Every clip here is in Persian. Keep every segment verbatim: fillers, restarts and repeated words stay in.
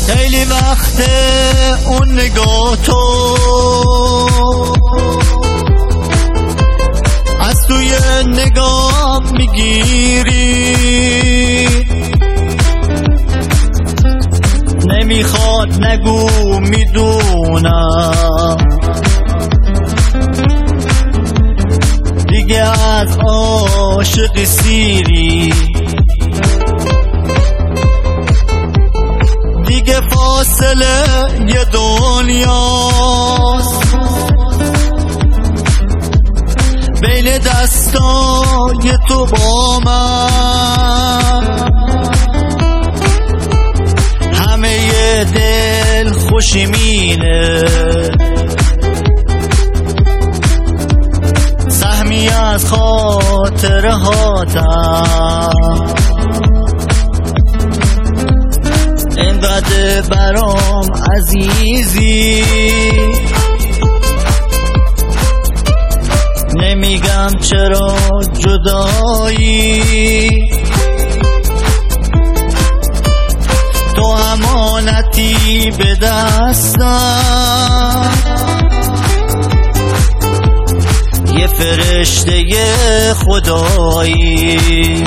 خیلی وقت اون نگاه تو از توی نگاه میگیری، نمیخواد نگو میدونم دیگه از عاشق سیری، دیگه فاصله یه دنیاست بین دستای تو با من، همه ی دل خوشیمینه، سهمی از خاطره هاتم، اینقدر برام عزیزی، نمیگم چرا جدایی، تو امانتی به دستم، یه فرشته خدایی.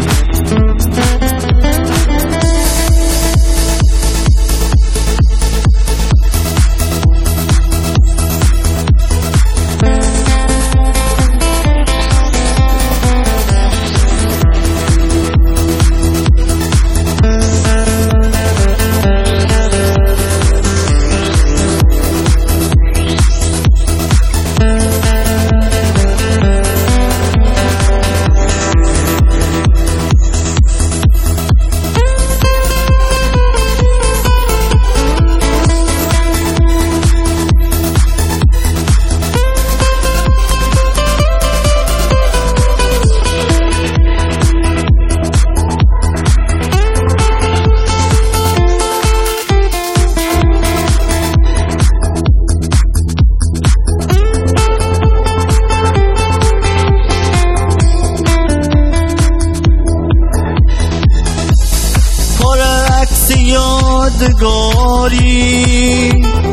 یادگاری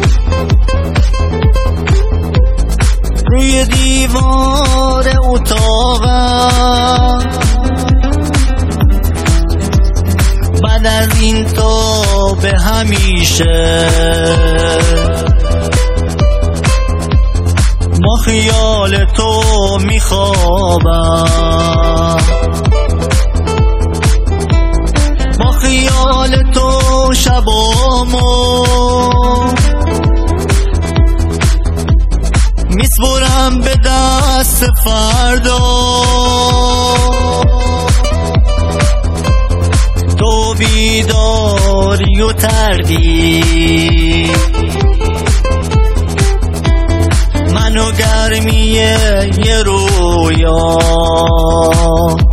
روی دیوار اتاقم، بعد از این تا به همیشه با خیال تو میخوابم، با خیال تو شبامو میسپرم به دست فردا، تو بیداری و تردی منو گرمی یه رویا.